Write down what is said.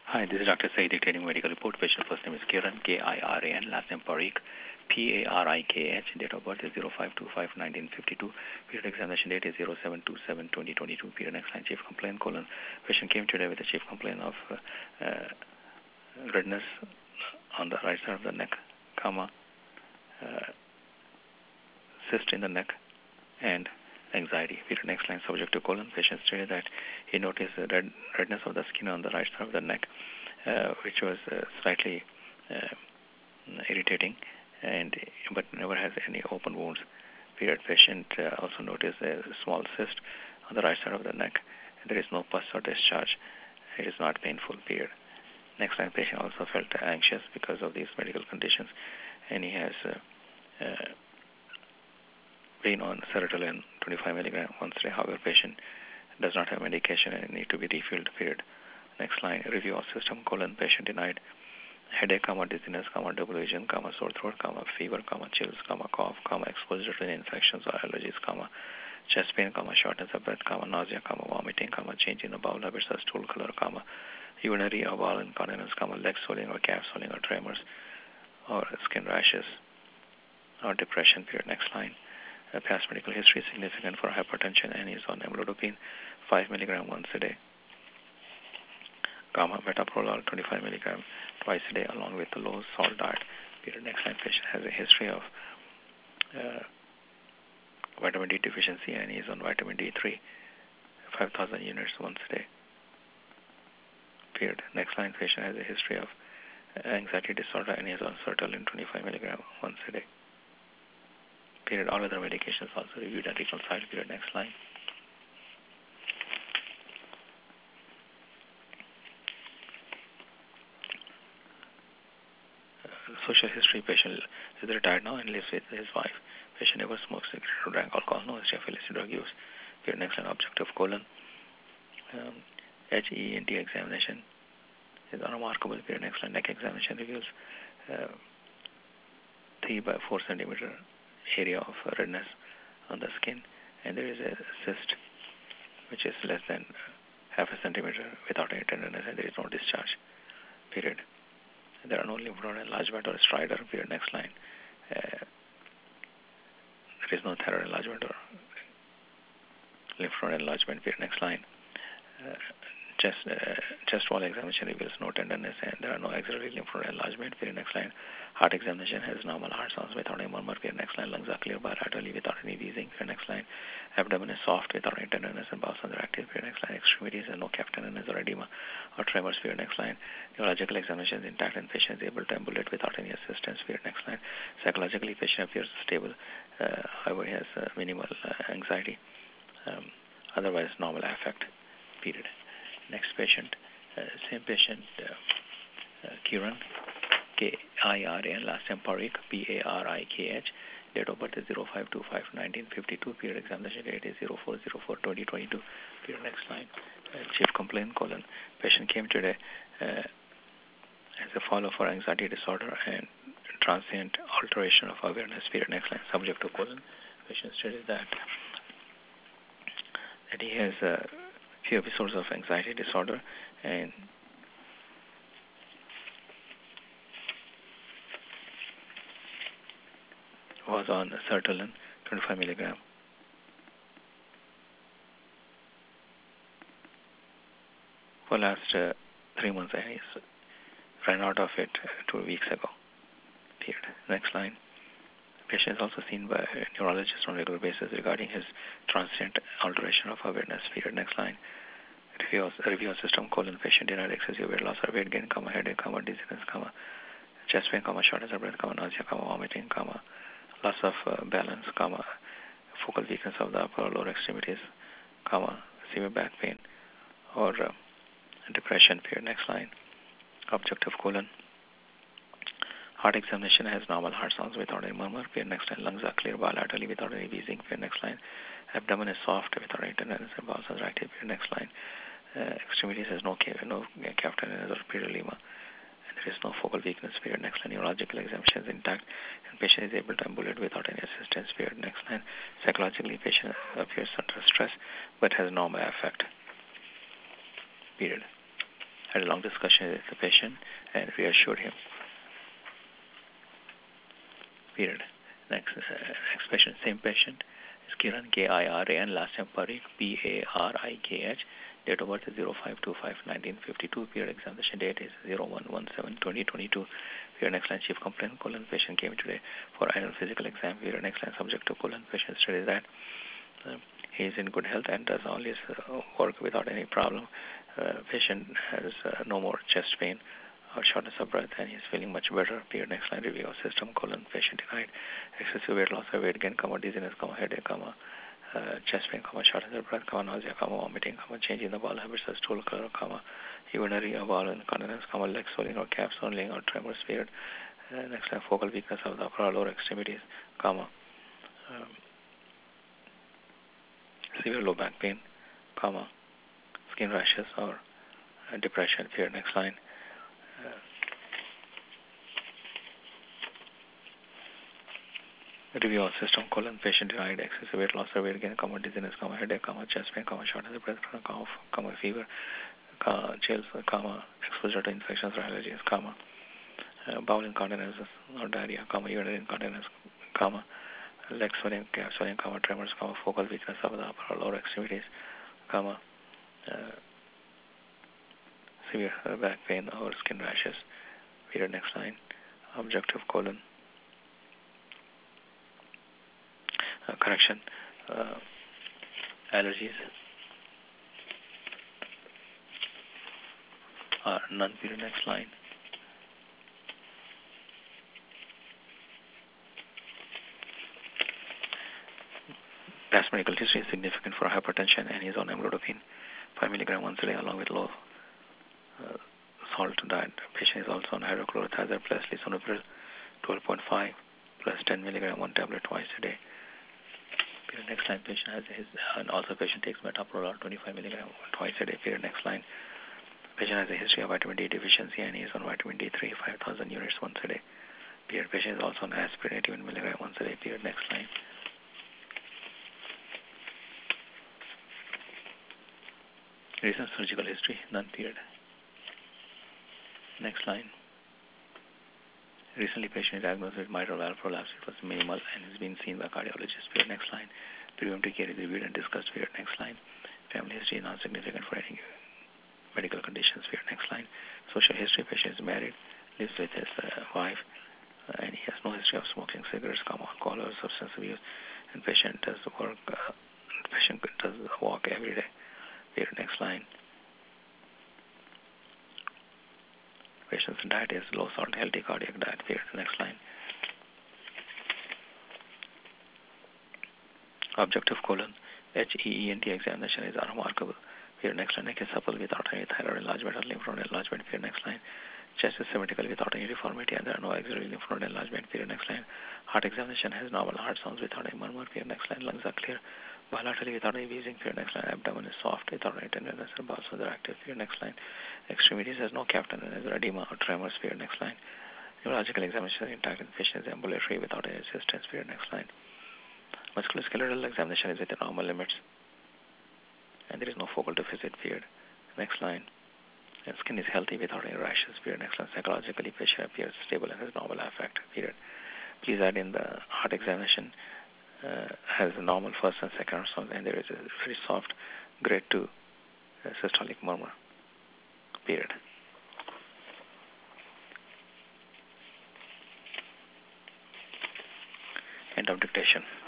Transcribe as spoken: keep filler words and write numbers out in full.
Hi, this is Doctor Said dictating medical report. Patient first name is Kiran, K I R A N, last name Parikh, P A R I K H. Date of birth is zero five two five nineteen fifty-two. Period examination date is zero seven two seven twenty twenty-two. Period next line, chief complaint, colon. Patient came today with a chief complaint of uh, uh, redness on the right side of the neck, comma, uh, cyst in the neck, and anxiety. Period next line, subject to colon. Patient stated that he noticed the red, redness of the skin on the right side of the neck, uh, which was uh, slightly uh, irritating, and but never has any open wounds. Period. Patient uh, also noticed a small cyst on the right side of the neck. There is no pus or discharge. It is not painful. Period. Next line, patient also felt anxious because of these medical conditions, and he has uh, uh, been on sertraline twenty-five milligram once a day. However, patient does not have medication and need to be refilled. Period. Next line, review of system, colon. Patient denied headache, comma, dizziness, comma, double vision, comma, sore throat, comma, fever, comma, chills, comma, cough, comma, exposure to infections or allergies, comma, chest pain, comma, shortness of breath, comma, nausea, comma, vomiting, comma, change in the bowel habits or stool color, comma, urinary or bowel incontinence, comma, leg swelling or calf swelling or tremors or skin rashes or depression. Period. Next line. Uh, past medical history is significant for hypertension and is on amlodipine five milligram once a day, comma, metoprolol twenty-five milligram twice a day along with a low salt diet. Period. Next line, patient has a history of uh, vitamin D deficiency and is on vitamin D three, five thousand units once a day. Period. Next line, patient has a history of anxiety disorder and is on sertraline twenty-five milligram once a day. Period. All other medications also reviewed and reconciled. Period. Next line. Social history, patient is retired now and lives with his wife. Patient never smoked cigarette or drank alcohol, no history of illicit drug use. Period. Next line, objective colon. Um, H E N T examination is unremarkable. Period. Next line, neck examination reveals uh, three by four centimeter area of redness on the skin, and there is a cyst which is less than half a centimeter without any tenderness, and there is no discharge. Period. There are no lymph node enlargement or stridor. Period. Next line. Uh, there is no thyroid enlargement or lymph node enlargement. Period. Next line. Uh, chest uh, chest wall examination reveals no tenderness and there are no axillary lymph node enlargement. Period. Next line. Heart examination has normal heart sounds without any murmur. Period. Next line. Lungs are clear bilaterally without any wheezing. Period. Next line. Abdomen is soft without any tenderness and bowel sounds are active. Period. Next line. Extremities and no calf tenderness or edema or tremors. Period. Next line. Neurological examination is intact and patient is able to ambulate without any assistance. Period. Next line. Psychologically, patient appears stable. Uh, however, he has uh, minimal uh, anxiety. Um, otherwise, normal affect. Period. Next patient. Uh, same patient. Uh, uh, Kiran. K I R A N. Last name Parikh. P A R I K H. Date of birth is zero five two five nineteen fifty-two. Period. Examination date is zero four zero four twenty twenty-two. Period. Next line. Uh, chief complaint, colon. Patient came today uh, as a follow for anxiety disorder and transient alteration of awareness. Period. Next line. Subject to colon. Patient stated that that he has a few episodes of anxiety disorder and was on sertraline twenty-five milligram. For last uh, three months, and he's ran out of it uh, two weeks ago. Period. Next line. Patient is also seen by a neurologist on a regular basis regarding his transient alteration of awareness. Period. Next line. Review of, review of system, colon. Patient denied excessive weight loss or weight gain, comma, headache, comma, dizziness, comma, chest pain, comma, shortness of breath, comma, nausea, comma, vomiting, comma, loss of uh, balance, comma, focal weakness of the upper or lower extremities, comma, severe back pain, or uh, depression. Period. Next line. Objective colon. Heart examination has normal heart sounds without any murmur. Period. Next line. Lungs are clear bilaterally without any wheezing. Period. Next line. Abdomen is soft without any tenderness and bowels are active. Period. Next line. Uh, extremities has no calf, no calf tenderness or pedalema. And there is no focal weakness. Period. Next line. Neurological examination is intact and patient is able to ambulate without any assistance. Period. Next line. Psychologically, patient appears under stress but has normal affect. Period. Had a long discussion with the patient and reassured him. Period. Next, uh, next patient, same patient is Kiran, K I R A N, last name Parikh, P A R I K H. Date of birth is zero five two five nineteen fifty-two. Period examination date is zero one one seven twenty twenty-two. Period next line, chief complaint, colon, patient came today for annual physical exam. Period next line, subject to colon, patient studies that uh, he is in good health and does all his uh, work without any problem. Uh, patient has uh, no more chest pain or shortness of breath and he is feeling much better. Period next line, review of system, colon, patient denied excessive weight loss or weight gain, comma, dizziness, comma, headache, comma, uh, chest pain, comma, shortness of breath, comma, nausea, comma, vomiting, comma, change in the bowel habits or stool color, comma, urinary or bowel incontinence, comma, leg swelling or calf swelling or tremors. Period. Uh, next line, focal weakness of the upper or lower extremities, comma, um, severe low back pain, comma, skin rashes or uh, depression. Period next line. Uh, Review of system, colon, patient denied excessive weight loss or weight gain, comma, dizziness, comma, headache, comma, chest pain, comma, shortness of breath, comma, comma, fever, comma, chills, comma, exposure to infections or allergies, comma, uh, bowel incontinence or diarrhea, comma, urinary incontinence, comma, leg swelling, calf swelling, comma, tremors, comma, focal weakness of the upper or lower extremities, comma, uh, severe uh, back pain or skin rashes. Period next line. Objective colon. Uh, correction. Uh, allergies are none. Period next line. Past medical history is significant for hypertension and he is on amlodipine five milligram once a day along with low uh, salt diet. Patient is also on hydrochlorothiazide plus lisinopril twelve point five plus ten milligram one tablet twice a day. Period next line. Patient has his and also patient takes metoprolol twenty-five milligram twice a day. Period next line. Patient has a history of vitamin D deficiency and he is on vitamin D three five thousand units once a day. Period. Patient is also on aspirin eighty-one milligram once a day. Period next line. Recent surgical history, none. Period. Next line. Recently, patient is diagnosed with mitral valve prolapse. It was minimal and has been seen by cardiologist. Period. Next line. Preventive care is reviewed and discussed. Period. Next line. Family history is not significant for any medical conditions. Period. Next line. Social history. Patient is married, lives with his uh, wife, uh, and he has no history of smoking cigarettes, alcohol, or substance abuse. And patient does work. Uh, patient does walk every day. Period. Next line. Patient's diet is low salt, healthy cardiac diet. Period. Next line. Objective colon. H E E N T examination is unremarkable. Period. Next line. Neck is supple without any thyroid enlargement or lymph node enlargement. Period. Next line. Chest is symmetrical without any deformity and there are no auxiliary lymph node enlargement. Period. Next line. Heart examination has normal heart sounds without any murmur. Period. Next line. Lungs are clear bilaterally without any wheezing. Period. Next line. Abdomen is soft without any tenderness and bowels are active. Period. Next line. Extremities has no calf tenderness or edema or tremors. Period. Next line. Neurological examination is intact and patient is ambulatory without any assistance. Period. Next line. Musculoskeletal examination is within normal limits and there is no focal deficit. Period. Next line. And skin is healthy without any rashes. Period. Next line. Psychologically, patient appears stable and has normal affect. Period. Please add in the heart examination uh, has a normal first and second sound and there is a very soft grade two uh, systolic murmur. Period. End of dictation.